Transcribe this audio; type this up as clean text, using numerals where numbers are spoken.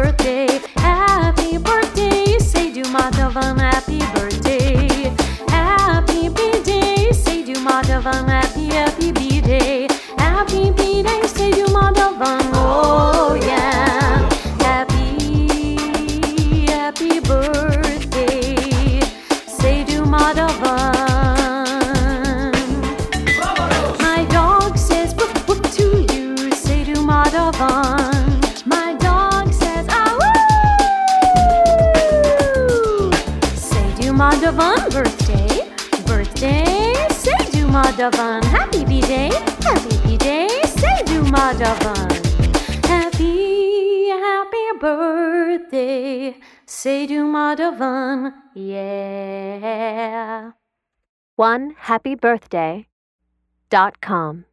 birthday. Happy birthday, say du Madhavan, happy birthday. Happy B-day, say du Madhavan, happy B-day. Happy B-day, say du Madhavan, oh yeah. Happy birthday, say du Madhavan. My dog says woof woof to you, say du Madhavan. My dog says ah woo. Say du Madhavan, birthday, birthday, say du Madhavan. Happy B-day, say du Madhavan. Happy birthday, say du Madhavan, yeah. OneHappyBirthday.com